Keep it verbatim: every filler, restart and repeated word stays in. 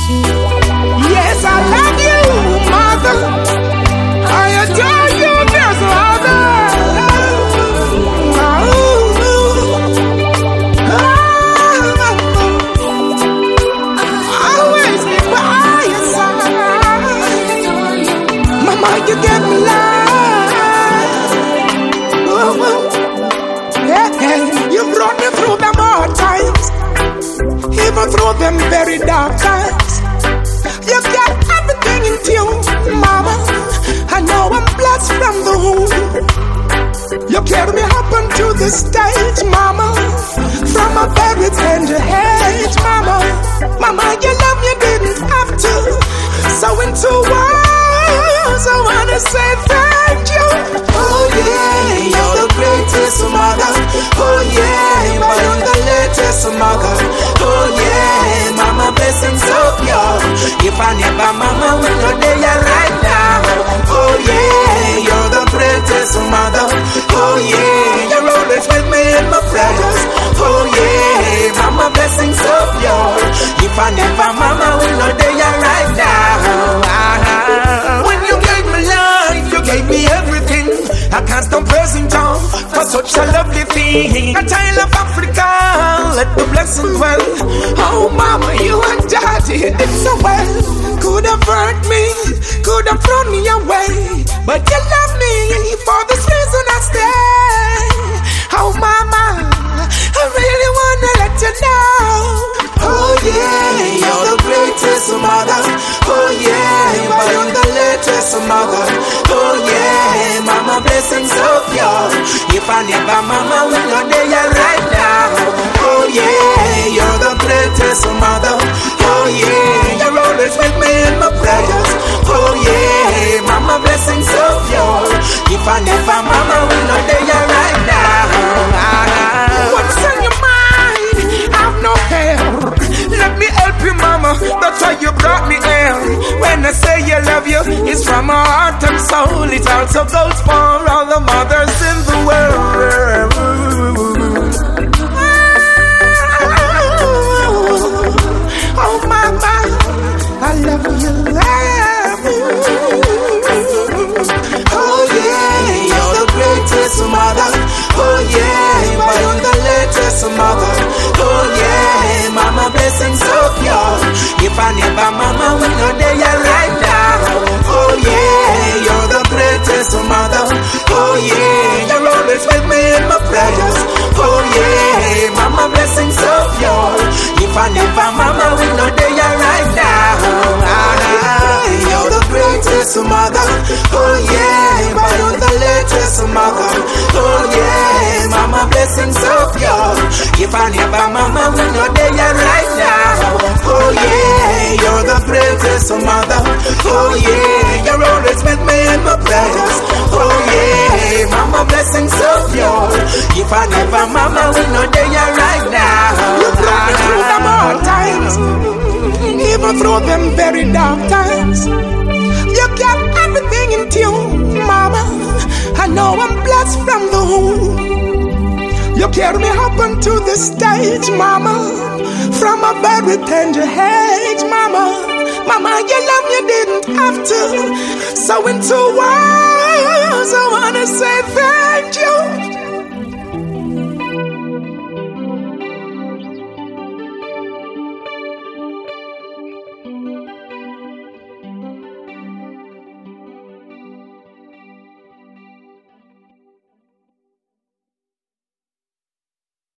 Yes, I love you, mother. I adore you, dear mother. Always be by your side. Mama, you give me life. Oh, oh. Yeah, yeah. You brought me through them hard times, even through them very dark times. You got everything in tune, mama. I know I'm blessed from the womb. You carry me up onto the stage, mama, from a very tender age, mama. Mama, you love me didn't have to. So into words, I wanna say thank you. Oh yeah, you're the greatest mother. Oh yeah, you're the latest mother. Oh yeah, mama blessings of yours. If I never mama will not be here right now. Oh yeah, you're the greatest mother. Oh yeah, you're always with me in my prayers. Oh yeah, mama blessings of yours. If I never mama will not be here right now. When you gave me life, you gave me everything. I can't stop praising John for such a lovely thing. A child of Africa, let the blessing dwell. Oh mama, you and daddy did so well. Could have hurt me, could have thrown me away, but you love me, for this reason I stay. Oh mama, I really wanna let you know. Oh yeah, you're the greatest mother. Oh yeah, you're the latest mother. Oh yeah, mama blessings of yours. If I never mama will not be here right now. Oh yeah, you're the greatest mother. Oh yeah, you're always with me in my prayers. Oh yeah, mama blessings of yours. If I never mama will not be here right now. What's on your mind? I've no hair. Let me help you, mama. That's why you brought me here. When I say I love you, it's from my heart and soul. It also goes for all the mothers in the world. Oh, mama, I love you, love you. Oh yeah, you're the greatest mother. Oh yeah, you're the latest mother. Oh yeah, mama blessings of yours. If I never mama will not be here right now. Oh yeah, you're the greatest mother. Oh yeah, you're always with me in my prayers. Oh yeah, mama blessings of yours. If I never mama will not be here right now. You're the greatest mother. Oh yeah, you're the latest mother. Oh yeah, mama blessings of yours. If I never mama will not be here right now. Oh yeah, you're the greatest mother. Oh yeah, you're always with me in my prayers. Oh yeah, mama blessings of yours. If I never mama will not be here right now. You brought me through them hard times, even through them very dark times. You got everything in tune, mama. I know I'm blessed from the womb. You carry me up onto the stage, mama, from a very tender age, mama. Mama, you love me didn't have to. So into words, I wanna say thank you.